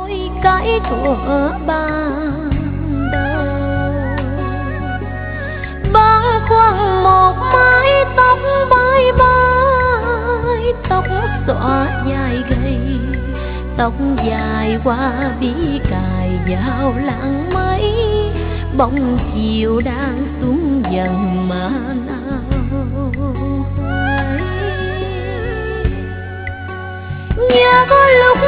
cái thuở ban đầu. Băn khoăn một mái tóc bơi bay, tóc xõa dài gầy, tóc dài qua bí cài vào lặng mây, bóng chiều đang xuống dần mà nào hay. Nhớ có lúc